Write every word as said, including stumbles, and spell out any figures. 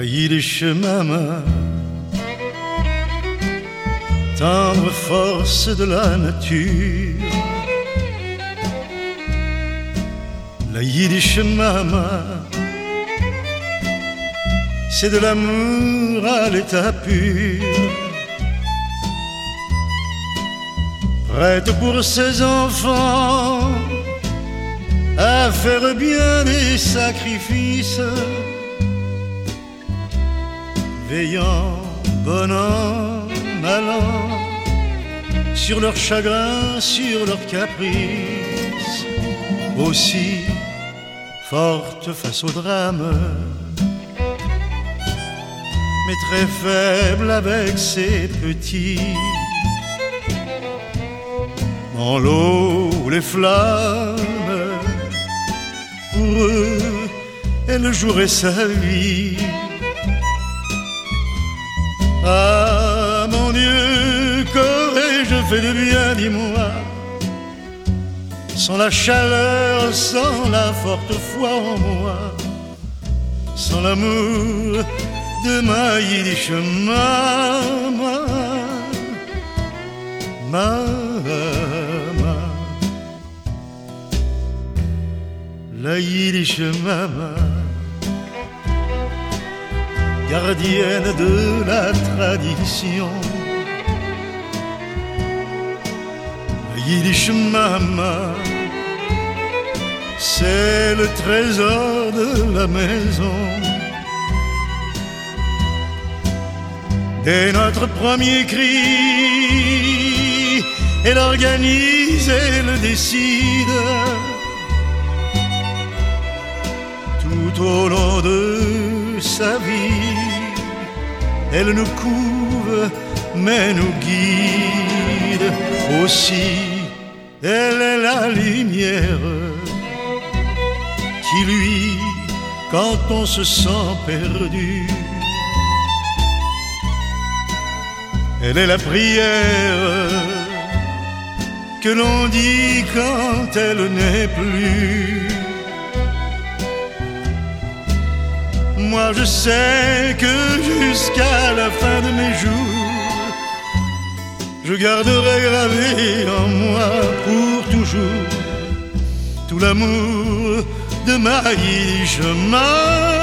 Yiddish Mama, tendre force de la nature. La Yiddish Mama, c'est de l'amour à l'état pur. Prête pour ses enfants à faire bien des sacrifices, veillant bon an, mal an, sur leurs chagrins, sur leurs caprices, aussi forte face au drame, mais très faible avec ses petits. Dans l'eau, les flammes, pour eux, elle jouerait sa vie. Ah mon Dieu, qu'aurais-je fait de bien, dis-moi, sans la chaleur, sans la forte foi en moi, sans l'amour de ma Yiddish Mama, Mama, la Yiddish Mama, gardienne de la tradition. La Yiddish Mama, c'est le trésor de la maison. Dès notre premier cri, elle organise, elle décide. Tout au long de sa vie, elle nous couve, mais nous guide aussi. Elle est la lumière qui luit quand on se sent perdu. Elle est la prière que l'on dit quand elle n'est plus. Moi je sais que jusqu'à la fin de mes jours, je garderai gravé en moi pour toujours tout l'amour de ma Yiddish Mama.